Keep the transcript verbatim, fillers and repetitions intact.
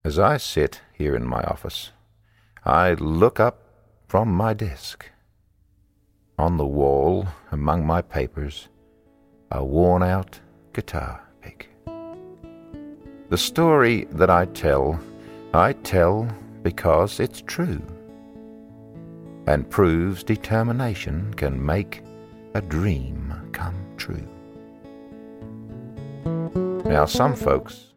As I sit here in my office, I look up from my desk. On the wall, among my papers, a worn-out guitar pick. The story that I tell, I tell because it's true, and proves determination can make a dream come true. Now, some folks